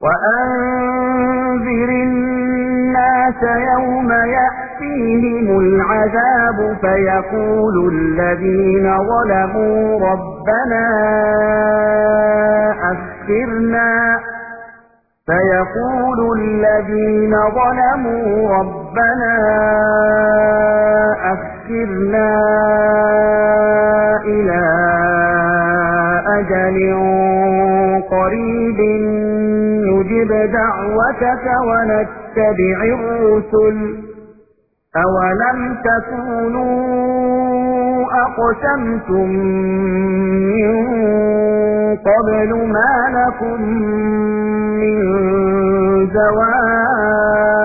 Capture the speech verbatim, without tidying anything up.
وأنذر الناس يوم يأتيهم العذاب فيقول الذين ظلموا ربنا أخرنا فيقول الذين ظلموا ربنا أخرنا إلى أجل قريب نجب دعوتك ونتبع الرسل أولم تكونوا أقسمتم من قبل ما لكم من زوال